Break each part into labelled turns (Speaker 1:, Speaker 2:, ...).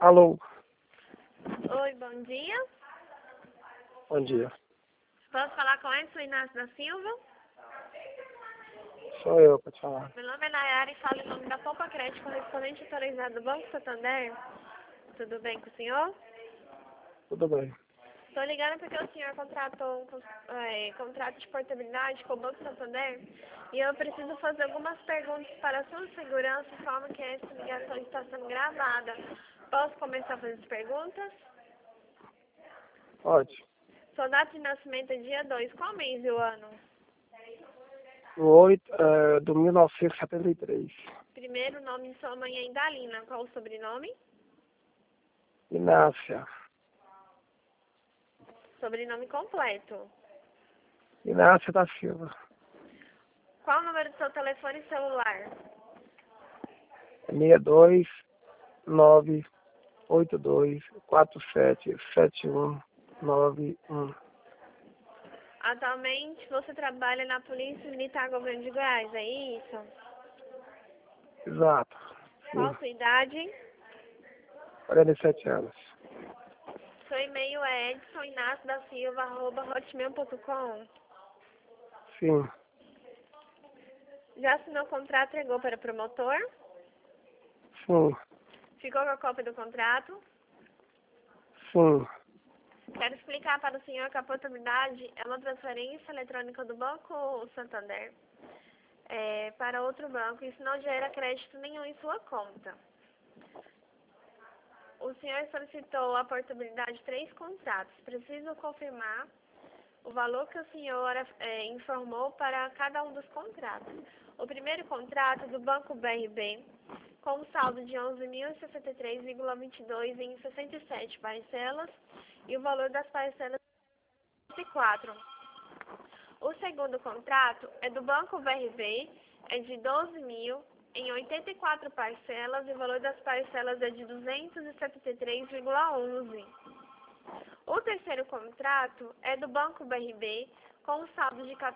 Speaker 1: Alô,
Speaker 2: Oi, bom dia.
Speaker 1: bom dia.
Speaker 2: Posso falar com Edson Inácio da Silva?
Speaker 1: Sou eu, pode falar.
Speaker 2: Meu nome é Nayara e falo em nome da Poupa Crédito, correspondente autorizado do Banco Santander. Tudo bem com o senhor?
Speaker 1: Tudo bem.
Speaker 2: Estou ligando porque o senhor contratou contrato de portabilidade com o Banco Santander e eu preciso fazer algumas perguntas para a sua segurança, de forma que essa ligação está sendo gravada. Posso começar a fazer as perguntas?
Speaker 1: Pode.
Speaker 2: Sua data de nascimento é dia 2. Qual mês e o ano?
Speaker 1: O 8 do 1973.
Speaker 2: Primeiro nome de sua mãe é Indalina. Qual o sobrenome?
Speaker 1: Inácia.
Speaker 2: Sobrenome completo.
Speaker 1: Inácia da Silva.
Speaker 2: Qual o número do seu telefone celular?
Speaker 1: 62 982 47 7191.
Speaker 2: Atualmente você trabalha na Polícia Militar Governo de Goiás, é isso?
Speaker 1: Exato.
Speaker 2: Qual a
Speaker 1: Sim.
Speaker 2: sua idade?
Speaker 1: 47 anos.
Speaker 2: Seu e-mail é edsoninácio.da silva@hotmail.com.
Speaker 1: Sim.
Speaker 2: Já assinou o contrato e entregou para o promotor?
Speaker 1: Sim.
Speaker 2: Ficou com a cópia do contrato?
Speaker 1: Sim.
Speaker 2: Quero explicar para o senhor que a portabilidade é uma transferência eletrônica do Banco Santander para outro banco. Isso não gera crédito nenhum em sua conta. O senhor solicitou a portabilidade de 3 contratos. Preciso confirmar o valor que o senhor informou para cada um dos contratos. O primeiro contrato do Banco BRB, com um saldo de 11.063,22 em 67 parcelas e o valor das parcelas de 4. O segundo contrato é do Banco BRB, é de 12.000 em 84 parcelas e o valor das parcelas é de 273,11. O terceiro contrato é do Banco BRB, com um saldo de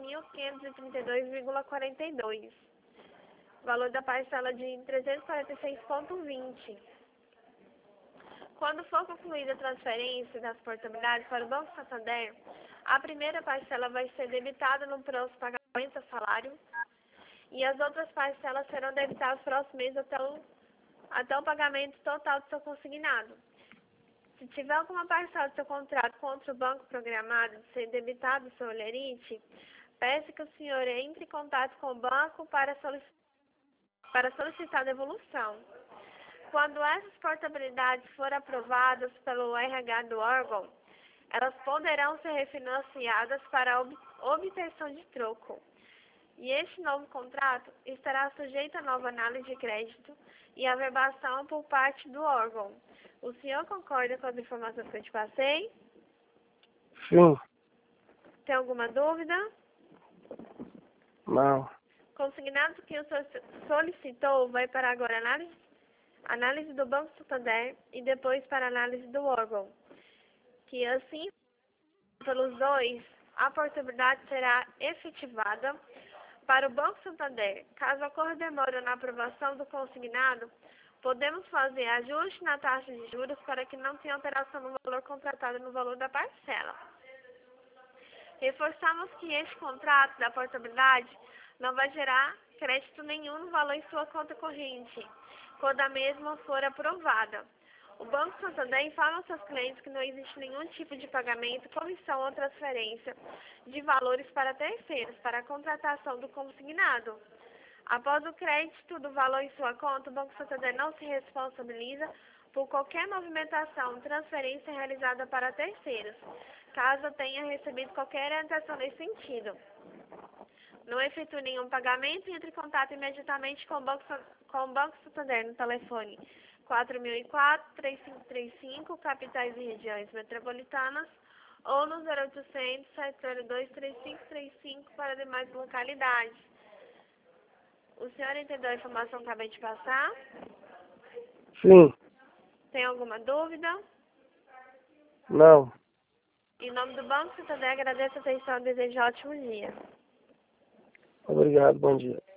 Speaker 2: 14.532,42. Valor da parcela de 346,20. Quando for concluída a transferência das portabilidades para o Banco Santander, a primeira parcela vai ser debitada no próximo pagamento do salário e as outras parcelas serão debitadas no próximo mês até o pagamento total do seu consignado. Se tiver alguma parcela do seu contrato contra o banco programado de ser debitado do seu olerite, peço que o senhor entre em contato com o banco para solicitar a devolução. Quando essas portabilidades forem aprovadas pelo RH do órgão, elas poderão ser refinanciadas para obtenção de troco. E este novo contrato estará sujeito a nova análise de crédito e averbação por parte do órgão. O senhor concorda com as informações que eu te passei?
Speaker 1: Sim.
Speaker 2: Tem alguma dúvida?
Speaker 1: Não.
Speaker 2: Consignado que o senhor solicitou vai para agora análise do Banco Santander e depois para análise do órgão. Que assim, pelos dois, a portabilidade será efetivada para o Banco Santander. Caso ocorra demora na aprovação do consignado, podemos fazer ajuste na taxa de juros para que não tenha alteração no valor contratado no valor da parcela. Reforçamos que este contrato da portabilidade não vai gerar crédito nenhum no valor em sua conta corrente, quando a mesma for aprovada. O Banco Santander informa aos seus clientes que não existe nenhum tipo de pagamento, comissão ou transferência de valores para terceiros para a contratação do consignado. Após o crédito do valor em sua conta, o Banco Santander não se responsabiliza por qualquer movimentação, transferência realizada para terceiros, caso tenha recebido qualquer orientação nesse sentido. Não efetue nenhum pagamento e entre em contato imediatamente com o Banco Santander no telefone 4004-3535, capitais e regiões metropolitanas, ou no 0800-702-3535 para demais localidades. O senhor entendeu a informação que acabei de passar?
Speaker 1: Sim.
Speaker 2: Tem alguma dúvida?
Speaker 1: Não.
Speaker 2: Em nome do Banco Santander, agradeço a atenção e desejo um ótimo dia.
Speaker 1: Obrigado, bom dia.